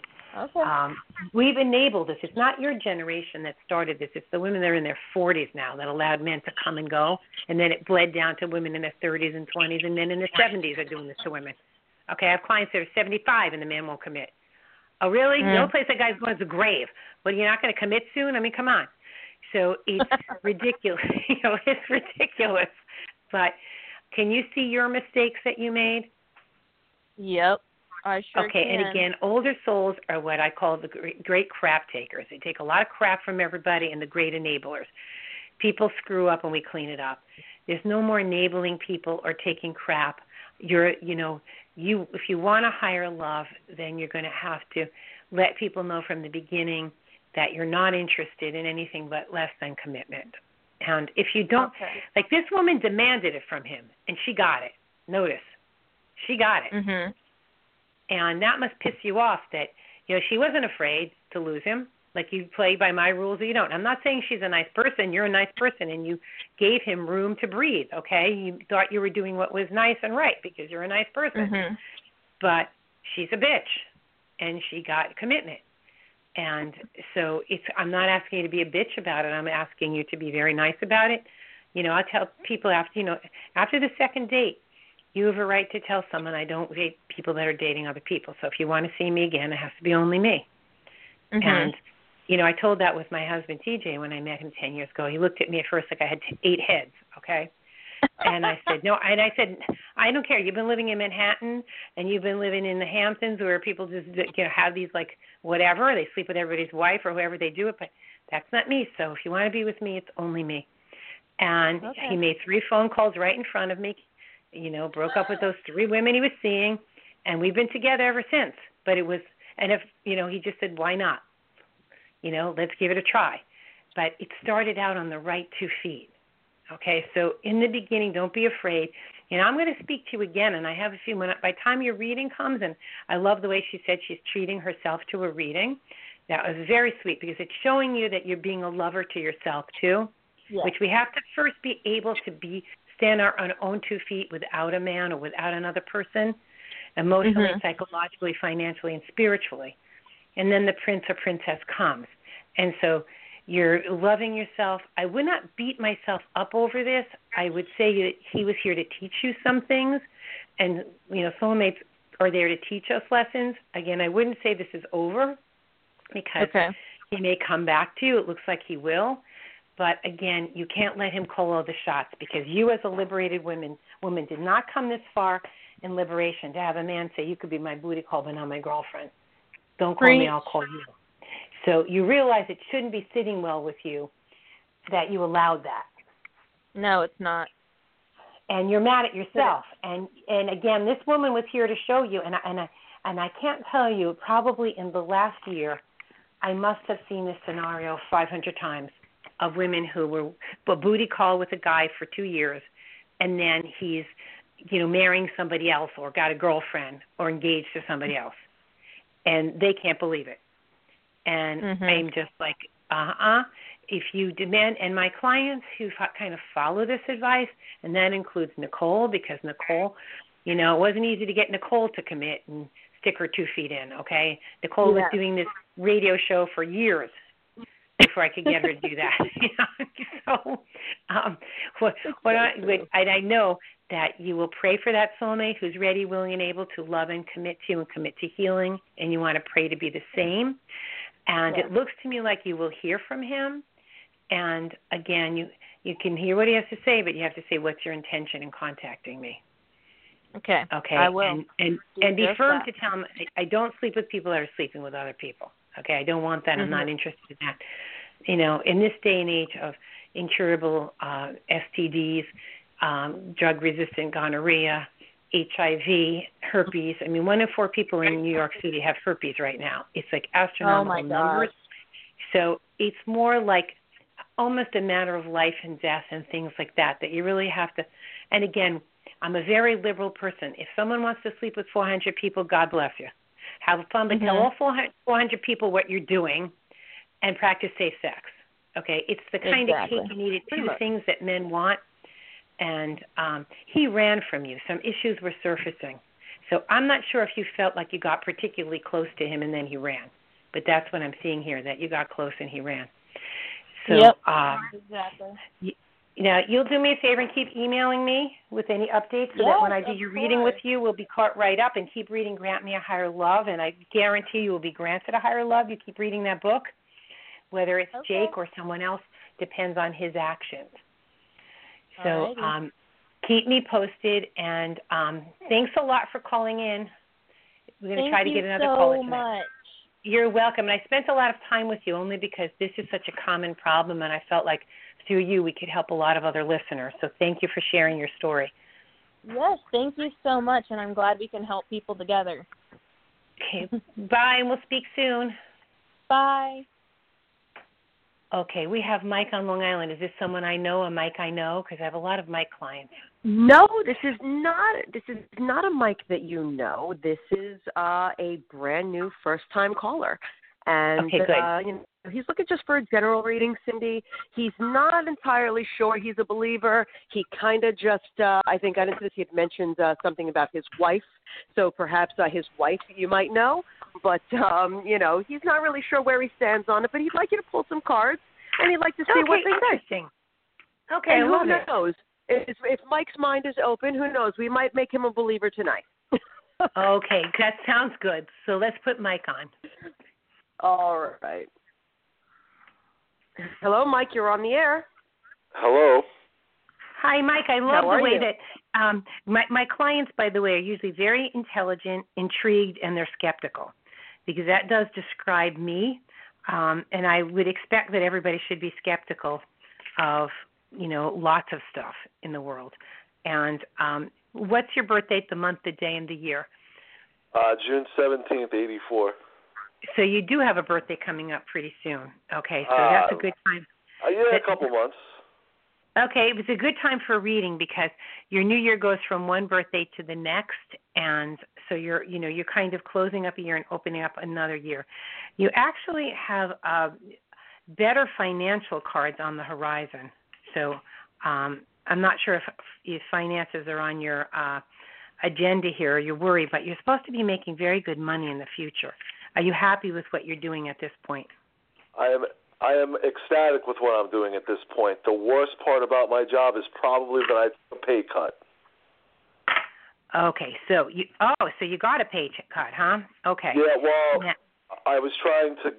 we've enabled this. It's not your generation that started this. It's the women that are in their 40s now that allowed men to come and go, and then it bled down to women in their 30s and 20s, and men in their 70s are doing this to women. Okay, I have clients that are 75 and the man won't commit. Oh, really? The only place that guy's going is the grave. Well, you're not going to commit soon? I mean, come on. So it's ridiculous. It's ridiculous. But can you see your mistakes that you made? Yep. I sure okay, can. And again, older souls are what I call the great crap takers. They take a lot of crap from everybody and the great enablers. People screw up and we clean it up. There's no more enabling people or taking crap. If you want a higher love, then you're going to have to let people know from the beginning that you're not interested in anything but less than commitment. And if you don't, like this woman demanded it from him, and she got it. Notice, she got it. Mm-hmm. And that must piss you off that, she wasn't afraid to lose him. Like, you play by my rules or you don't. I'm not saying she's a nice person. You're a nice person, and you gave him room to breathe, okay? You thought you were doing what was nice and right because you're a nice person. Mm-hmm. But she's a bitch, and she got commitment. And so I'm not asking you to be a bitch about it. I'm asking you to be very nice about it. I tell people after the second date, you have a right to tell someone, I don't date people that are dating other people. So if you want to see me again, it has to be only me. Mm-hmm. And, I told that with my husband, TJ, when I met him 10 years ago. He looked at me at first like I had 8 heads, okay? And I said, no. And I said, I don't care. You've been living in Manhattan and you've been living in the Hamptons where people just have these like whatever. They sleep with everybody's wife or whoever they do it. But that's not me. So if you want to be with me, it's only me. And he made 3 phone calls right in front of me. Broke up with those 3 women he was seeing, and we've been together ever since. But it was, and if, he just said, why not? Let's give it a try. But it started out on the right 2 feet. Okay, so in the beginning, don't be afraid. I'm going to speak to you again, and I have a few minutes. By the time your reading comes, and I love the way she said she's treating herself to a reading. That was very sweet because it's showing you that you're being a lover to yourself, too. Yes. Which we have to first be able to be stand on our own 2 feet without a man or without another person, emotionally, psychologically, financially, and spiritually. And then the prince or princess comes. And so you're loving yourself. I would not beat myself up over this. I would say that he was here to teach you some things. And, soulmates are there to teach us lessons. Again, I wouldn't say this is over because he may come back to you. It looks like he will. But, again, you can't let him call all the shots because you as a liberated woman did not come this far in liberation to have a man say, you could be my booty call but not my girlfriend. Don't call me, I'll call you. So you realize it shouldn't be sitting well with you that you allowed that. No, it's not. And you're mad at yourself. And again, this woman was here to show you, and I can't tell you, probably in the last year, I must have seen this scenario 500 times of women who were a booty call with a guy for 2 years, and then he's, marrying somebody else or got a girlfriend or engaged to somebody else. And they can't believe it. And I'm just like, if you demand, and my clients who kind of follow this advice, and that includes Nicole, because Nicole, it wasn't easy to get Nicole to commit and stick her 2 feet in, okay? Nicole was doing this radio show for years before I could get her to do that. So I know that you will pray for that soulmate who's ready, willing, and able to love and commit to you and commit to healing, and you want to pray to be the same. And it looks to me like you will hear from him. And, again, you can hear what he has to say, but you have to say, what's your intention in contacting me? Okay. I will. And be firm to tell him, I don't sleep with people that are sleeping with other people. Okay, I don't want that. I'm not interested in that. In this day and age of incurable STDs, drug-resistant gonorrhea, HIV, herpes. 1 in 4 people in New York City have herpes right now. It's like astronomical numbers. So it's more like almost a matter of life and death and things like that you really have to. And again, I'm a very liberal person. If someone wants to sleep with 400 people, God bless you. Have fun, but tell all 400 people what you're doing and practice safe sex. Okay? It's the kind of cake you need. It's 2 things that men want. And he ran from you. Some issues were surfacing. So I'm not sure if you felt like you got particularly close to him and then he ran. But that's what I'm seeing here, that you got close and he ran. So, exactly. Now, you'll do me a favor and keep emailing me with any updates so that when I do your reading with you, we'll be caught right up, and keep reading Grant Me a Higher Love, and I guarantee you will be granted a higher love. You keep reading that book. Whether it's Jake or someone else depends on his actions. So keep me posted, and thanks a lot for calling in. We're going to try to get another caller tonight. Thank you so much. You're welcome. And I spent a lot of time with you only because this is such a common problem, and I felt like through you we could help a lot of other listeners. So thank you for sharing your story. Yes, thank you so much, and I'm glad we can help people together. Okay, bye, and we'll speak soon. Bye. Okay, we have Mike on Long Island. Is this someone I know, a Mike I know? Because I have a lot of Mike clients. No, this is not a Mike that you know. This is a brand new first-time caller. And okay, good. He's looking just for a general reading, Cindy. He's not entirely sure he's a believer. He kind of just, I think, got into this. He had mentioned something about his wife. So perhaps his wife you might know. But, he's not really sure where he stands on it. But he'd like you to pull some cards, and he'd like to see what they interesting. say. Okay, and who knows? If Mike's mind is open, who knows? We might make him a believer tonight. Okay, that sounds good. So let's put Mike on. All right. Hello, Mike. You're on the air. Hello. Hi, Mike. I love the way that my clients, by the way, are usually very intelligent, intrigued, and they're skeptical, because that does describe me. And I would expect that everybody should be skeptical of, lots of stuff in the world. And what's your birth date, the month, the day, and the year? June 17th, 84. So you do have a birthday coming up pretty soon. Okay, so that's a good time. Yeah, a couple months. Okay, it was a good time for a reading because your new year goes from one birthday to the next, and so you're kind of closing up a year and opening up another year. You actually have better financial cards on the horizon. So I'm not sure if finances are on your agenda here or you're worried, but you're supposed to be making very good money in the future. Are you happy with what you're doing at this point? I am ecstatic with what I'm doing at this point. The worst part about my job is probably that I took a pay cut. Okay, so you got a pay cut, huh? Okay. Yeah, well, I was trying to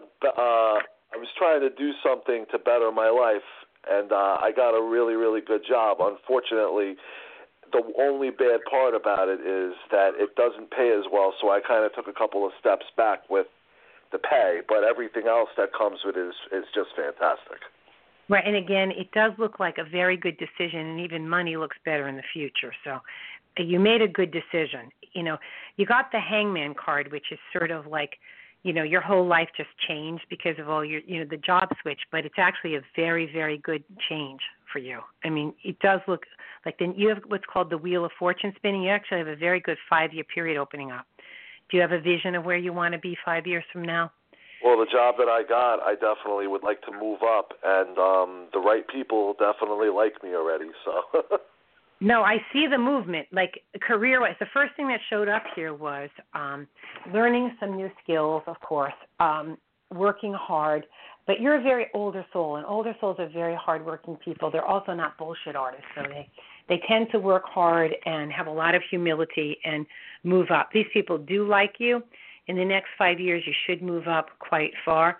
I was trying to do something to better my life, and I got a really, really good job. Unfortunately, the only bad part about it is that it doesn't pay as well, so I kind of took a couple of steps back with the pay, but everything else that comes with it is just fantastic. Right, and again, it does look like a very good decision, and even money looks better in the future. So you made a good decision. You know, you got the hangman card, which is sort of like, you know, your whole life just changed because of all your, the job switch, but it's actually a very, very good change for you. I mean, it does look like then you have what's called the Wheel of Fortune spinning. You actually have a very good 5-year period opening up. Do you have a vision of where you want to be 5 years from now? Well, the job that I got, I definitely would like to move up, and the right people definitely like me already, so. No, I see the movement, like career-wise. The first thing that showed up here was learning some new skills, of course, working hard. But you're a very older soul, and older souls are very hardworking people. They're also not bullshit artists, so they tend to work hard and have a lot of humility and move up. These people do like you. In the next 5 years, you should move up quite far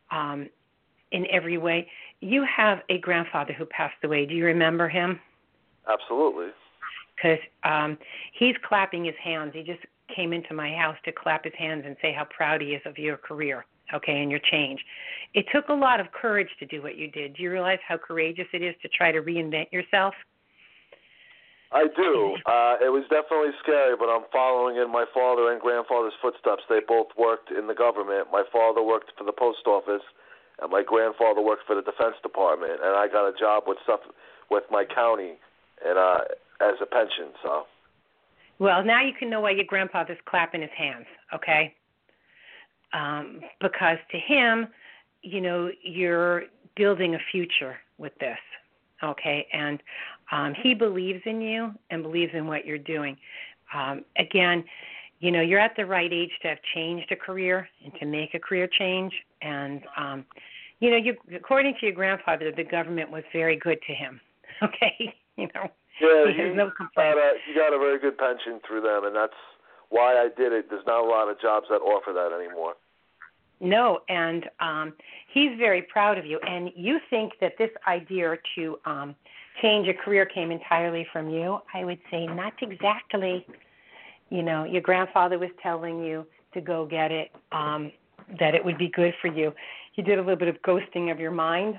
in every way. You have a grandfather who passed away. Do you remember him? Absolutely. Because he's clapping his hands. He just came into my house to clap his hands and say how proud he is of your career, okay, and your change. It took a lot of courage to do what you did. Do you realize how courageous it is to try to reinvent yourself? I do. It was definitely scary, but I'm following in my father and grandfather's footsteps. They both worked in the government. My father worked for the post office, and my grandfather worked for the Defense Department, and I got a job with my county and as a pension. So. Well, now you can know why your grandfather's clapping his hands, okay? Because to him, you're building a future with this, okay? And he believes in you and believes in what you're doing. Again, you're at the right age to have changed a career and to make a career change. And, according to your grandfather, the government was very good to him, okay? Yeah, he has no complaints. He got a very good pension through them, and that's why I did it. There's not a lot of jobs that offer that anymore. No, and he's very proud of you. And you think that this idea to change a career came entirely from you? I would say not exactly. Your grandfather was telling you to go get it, that it would be good for you. He did a little bit of ghosting of your mind,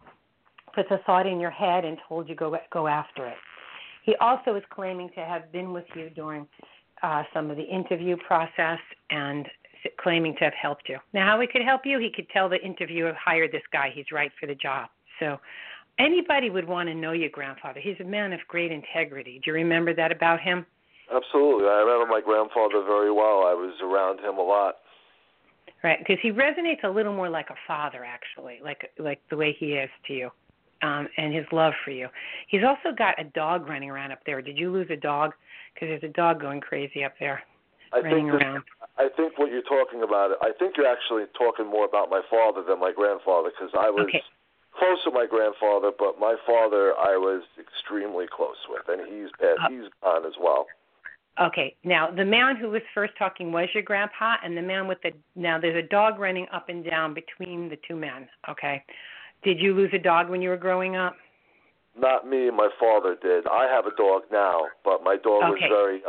put the thought in your head and told you go after it. He also is claiming to have been with you during some of the interview process and claiming to have helped you. Now, how he could help you, he could tell the interviewer, hire this guy, he's right for the job. So anybody would want to know your grandfather. He's a man of great integrity. Do you remember that about him? Absolutely. I remember my grandfather very well. I was around him a lot. Right, because he resonates a little more like a father, actually, like the way he is to you. And his love for you. He's also got a dog running around up there. Did you lose a dog? Because there's a dog going crazy up there, running around. I think what you're talking about, I think you're actually talking more about my father than my grandfather, because I was close to my grandfather, but my father I was extremely close with, and he's gone as well. Okay. Now, the man who was first talking was your grandpa, and the man now there's a dog running up and down between the two men, okay? Did you lose a dog when you were growing up? Not me, my father did. I have a dog now, but my dog was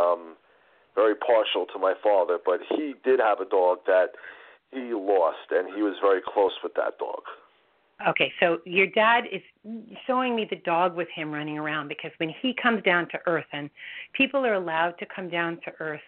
very partial to my father. But he did have a dog that he lost, and he was very close with that dog. Okay, so your dad is showing me the dog with him running around, because when he comes down to earth, and people are allowed to come down to earth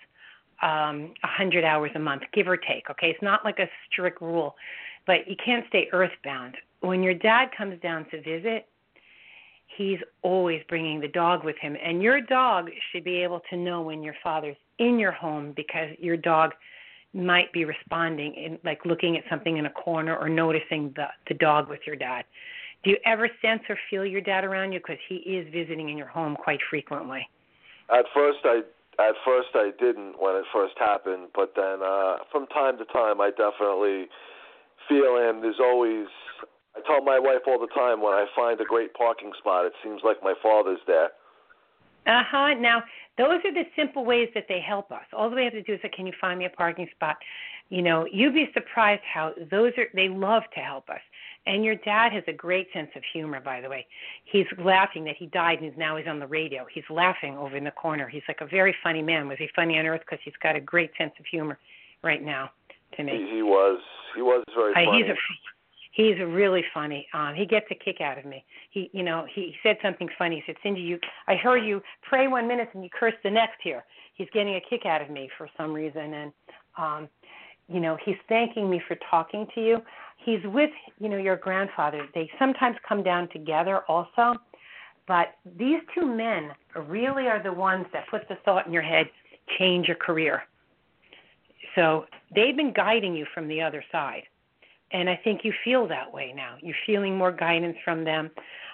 100 hours a month, give or take, okay? It's not like a strict rule, but you can't stay earthbound. When your dad comes down to visit, he's always bringing the dog with him. And your dog should be able to know when your father's in your home, because your dog might be responding, like looking at something in a corner or noticing the dog with your dad. Do you ever sense or feel your dad around you? Because he is visiting in your home quite frequently. At first I didn't when it first happened, but then from time to time I definitely feel him. I tell my wife all the time, when I find a great parking spot, it seems like my father's there. Now, those are the simple ways that they help us. All we have to do is say, can you find me a parking spot? You'd be surprised how they love to help us. And your dad has a great sense of humor, by the way. He's laughing that he died and now he's on the radio. He's laughing over in the corner. He's like a very funny man. Was he funny on Earth? Because he's got a great sense of humor right now to me. He was very funny. He's really funny. He gets a kick out of me. He said something funny. He said, Cindy, I heard you pray 1 minute and you curse the next here. He's getting a kick out of me for some reason. And, he's thanking me for talking to you. He's with, your grandfather. They sometimes come down together also. But these two men really are the ones that put the thought in your head, change your career. So they've been guiding you from the other side. And I think you feel that way now. You're feeling more guidance from them.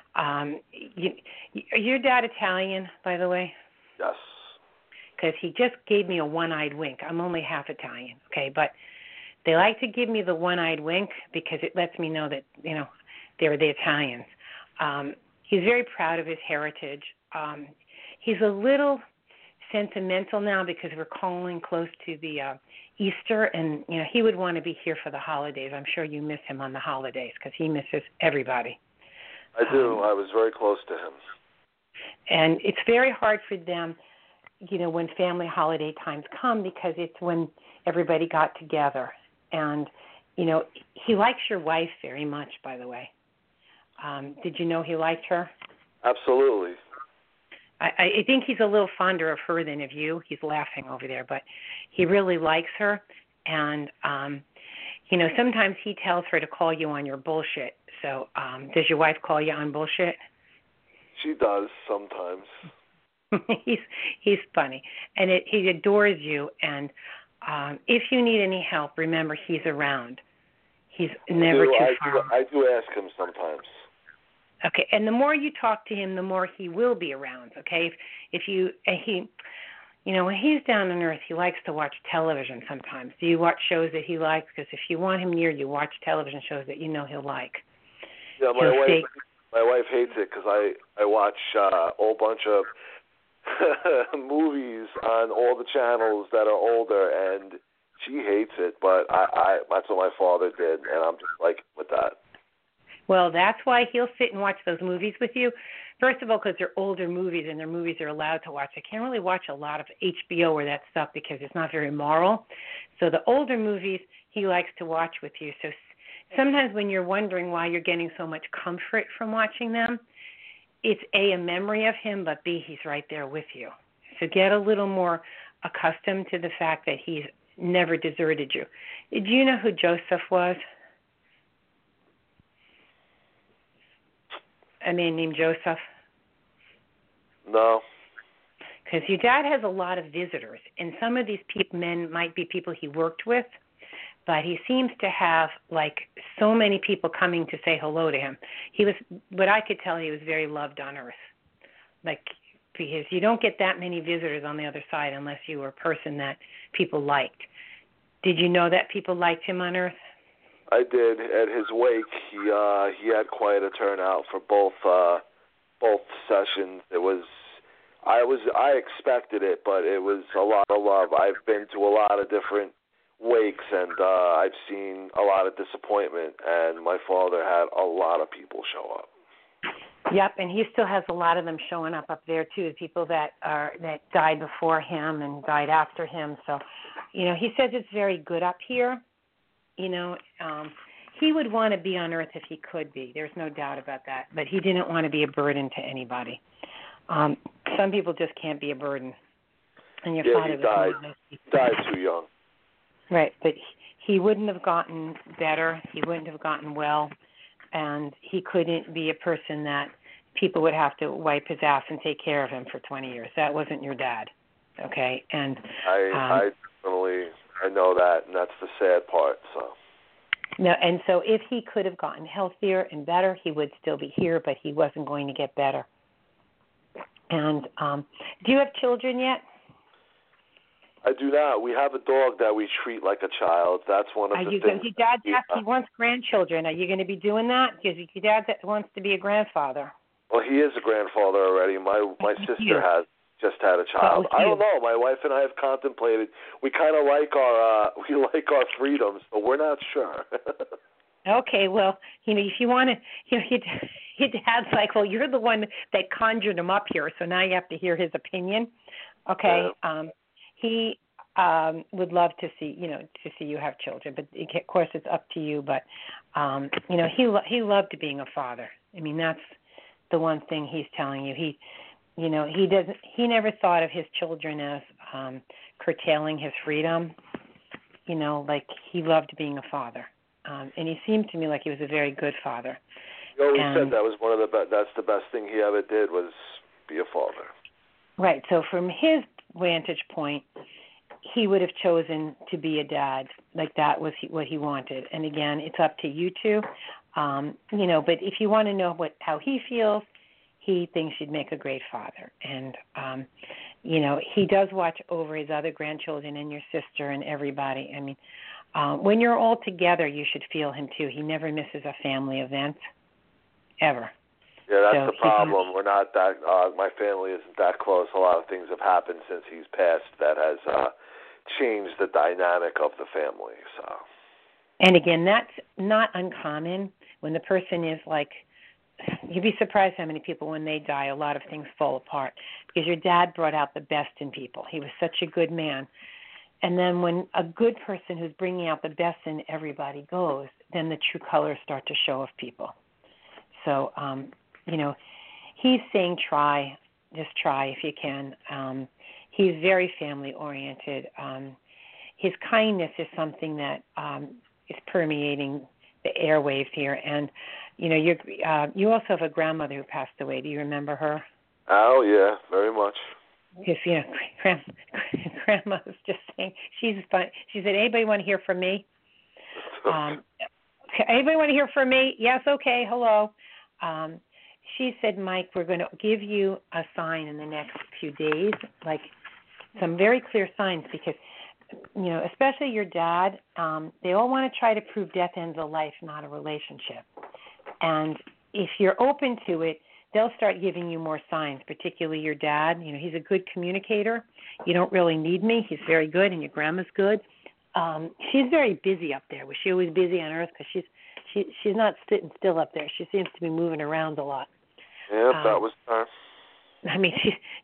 Your dad Italian, by the way? Yes. Because he just gave me a one-eyed wink. I'm only half Italian, okay? But they like to give me the one-eyed wink because it lets me know that, they're the Italians. He's very proud of his heritage. He's a little sentimental now because we're calling close to the Easter, and he would want to be here for the holidays. I'm sure you miss him on the holidays because he misses everybody. I do. I was very close to him. And it's very hard for them, when family holiday times come because it's when everybody got together. And, he likes your wife very much, by the way. Did you know he liked her? Absolutely. I think he's a little fonder of her than of you. He's laughing over there, but he really likes her. And, sometimes he tells her to call you on your bullshit. So does your wife call you on bullshit? She does sometimes. He's funny. And he adores you. And if you need any help, remember he's around. He's never too far. I do ask him sometimes. Okay, and the more you talk to him, the more he will be around. Okay, when he's down on Earth, he likes to watch television sometimes. Do you watch shows that he likes? Because if you want him near you, watch television shows that he'll like. Yeah, my wife hates it because I watch a whole bunch of movies on all the channels that are older, and she hates it. But I that's what my father did, and I'm just like with that. Well, that's why he'll sit and watch those movies with you. First of all, because they're older movies and they're movies they're allowed to watch. I can't really watch a lot of HBO or that stuff because it's not very moral. So the older movies he likes to watch with you. So sometimes when you're wondering why you're getting so much comfort from watching them, it's A, a memory of him, but B, he's right there with you. So get a little more accustomed to the fact that he's never deserted you. Do you know who Joseph was? A man named Joseph? No. Because your dad has a lot of visitors, and some of these men might be people he worked with, but he seems to have, so many people coming to say hello to him. He was, what I could tell, he was very loved on Earth. Because you don't get that many visitors on the other side unless you were a person that people liked. Did you know that people liked him on Earth? I did. At his wake, he had quite a turnout for both sessions. I expected it, but it was a lot of love. I've been to a lot of different wakes, and I've seen a lot of disappointment. And my father had a lot of people show up. Yep, and he still has a lot of them showing up there too. People that died before him and died after him. So, he says it's very good up here. He would want to be on Earth if he could be. There's no doubt about that. But he didn't want to be a burden to anybody. Some people just can't be a burden. And your father died too young. Right, but he wouldn't have gotten better. He wouldn't have gotten well. And he couldn't be a person that people would have to wipe his ass and take care of him for 20 years. That wasn't your dad. Okay? And I definitely... I know that, and that's the sad part. So, No, and so if he could have gotten healthier and better, he would still be here, but he wasn't going to get better. And do you have children yet? I do not. We have a dog that we treat like a child. That's one of the things. Your dad asked, he wants grandchildren. Are you going to be doing that? Because your dad wants to be a grandfather. Well, he is a grandfather already. My sister has just had a child. I don't know. My wife and I have contemplated. We kind of like our freedoms, but we're not sure. Okay, well, if you want to, your dad's like, well, you're the one that conjured him up here, so now you have to hear his opinion. Okay, yeah. He would love to see you have children, but of course it's up to you. But he loved being a father. I mean, that's the one thing he's telling you. He never thought of his children as curtailing his freedom. Like he loved being a father. And he seemed to me like he was a very good father. He always said that was one of that's the best thing he ever did was be a father. Right. So from his vantage point, he would have chosen to be a dad. Like that was what he wanted. And again, it's up to you two. But if you want to know how he feels, he thinks you'd make a great father. And, he does watch over his other grandchildren and your sister and everybody. I mean, when you're all together, you should feel him too. He never misses a family event, ever. Yeah, that's the problem. We're not that. My family isn't that close. A lot of things have happened since he's passed that has changed the dynamic of the family. So. And again, that's not uncommon when the person is like. You'd be surprised how many people, when they die, a lot of things fall apart because your dad brought out the best in people. He was such a good man. And then when a good person who's bringing out the best in everybody goes, then the true colors start to show of people. So, he's saying just try if you can. He's very family-oriented. His kindness is something that is permeating the airwaves here. And, you also have a grandmother who passed away. Do you remember her? Oh, yeah, very much. Because, Grandma was just saying, she's fine. She said, anybody want to hear from me? Anybody want to hear from me? Yes, okay, hello. She said, Mike, we're going to give you a sign in the next few days, like some very clear signs, because, especially your dad, they all want to try to prove death ends a life, not a relationship. And if you're open to it, they'll start giving you more signs, particularly your dad. He's a good communicator. You don't really need me. He's very good, and your grandma's good. She's very busy up there. Was she always busy on Earth? Because she's not sitting still up there. She seems to be moving around a lot. Yeah, that was her. I mean,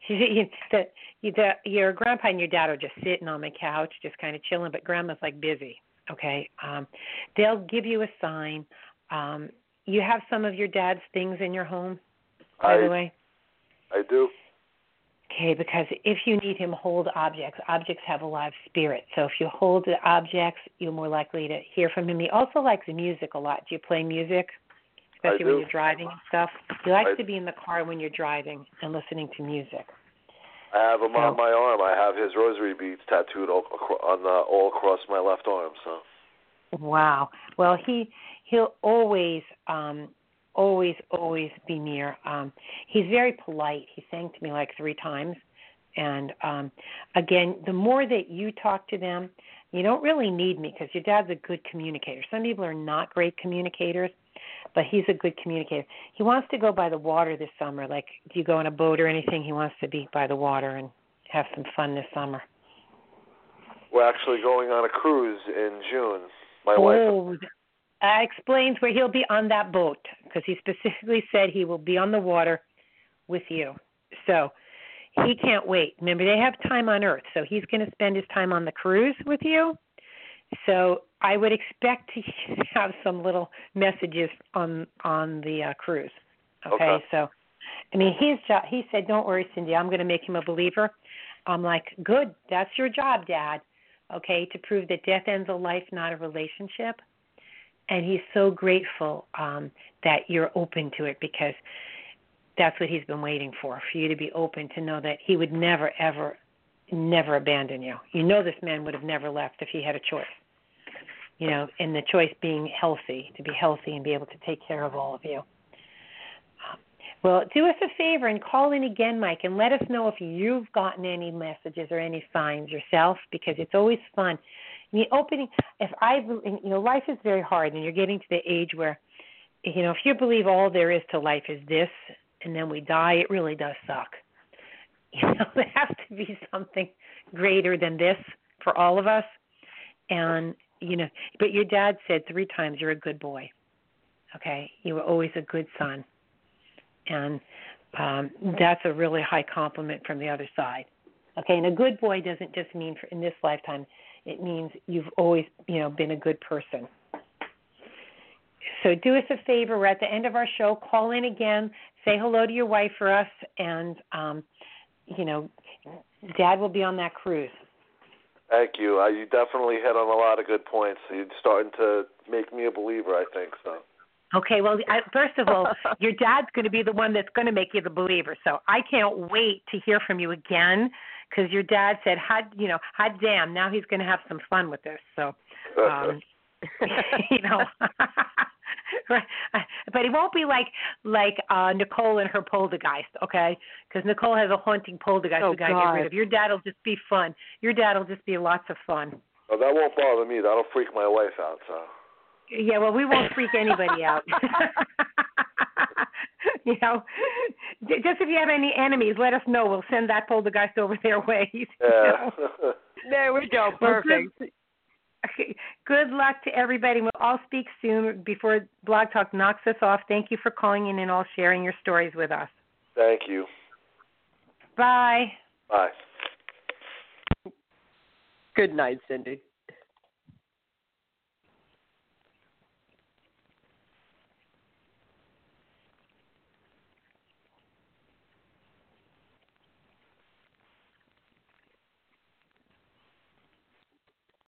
your grandpa and your dad are just sitting on the couch, just kind of chilling, but grandma's like busy. Okay, they'll give you a sign. You have some of your dad's things in your home, by the way? I do. Okay, because if you need him, hold objects. Objects have a lot of spirit. So if you hold the objects, you're more likely to hear from him. He also likes music a lot. Do you play music, especially when you're driving and stuff? He likes to be in the car when you're driving and listening to music. I have him on my arm. I have his rosary beads tattooed all across my left arm. So. Wow. Well, he'll always be near. He's very polite. He sang to me like 3 times. And, again, the more that you talk to them, you don't really need me because your dad's a good communicator. Some people are not great communicators, but he's a good communicator. He wants to go by the water this summer. Like, do you go on a boat or anything? He wants to be by the water and have some fun this summer. We're actually going on a cruise in June. My wife. That explains where he'll be on that boat because he specifically said he will be on the water with you. So he can't wait. Remember, they have time on Earth, so he's going to spend his time on the cruise with you. So I would expect to have some little messages on the cruise. Okay, so, I mean, he said, don't worry, Cindy, I'm going to make him a believer. I'm like, good, that's your job, Dad, okay, to prove that death ends a life, not a relationship. And he's so grateful that you're open to it because that's what he's been waiting for you to be open to know that he would never, ever, never abandon you. This man would have never left if he had a choice. and the choice being healthy, to be healthy and be able to take care of all of you. Well, do us a favor and call in again, Mike, and let us know if you've gotten any messages or any signs yourself, because it's always fun. Life is very hard, and you're getting to the age where, if you believe all there is to life is this, and then we die, it really does suck. There has to be something greater than this for all of us. And, but your dad said 3 times, you're a good boy. Okay? You were always a good son. And that's a really high compliment from the other side. Okay? And a good boy doesn't just mean in this lifetime. It means you've always, been a good person. So do us a favor. We're at the end of our show. Call in again. Say hello to your wife for us. And, Dad will be on that cruise. Thank you. You definitely hit on a lot of good points. You're starting to make me a believer, I think so. Okay, well, first of all, your dad's going to be the one that's going to make you the believer. So I can't wait to hear from you again, because your dad said, hot damn, now he's going to have some fun with this. So, but he won't be like Nicole and her poltergeist, okay? Because Nicole has a haunting poltergeist we got to get rid of. Your dad will just be fun. Your dad will just be lots of fun. Well, that won't bother me. That'll freak my wife out, so. Yeah, well, we won't freak anybody out. Just if you have any enemies, let us know. We'll send that poltergeist over their way. Yeah. There we go. Perfect. Good luck to everybody. We'll all speak soon before Blog Talk knocks us off. Thank you for calling in and all sharing your stories with us. Thank you. Bye. Bye. Good night, Cindy.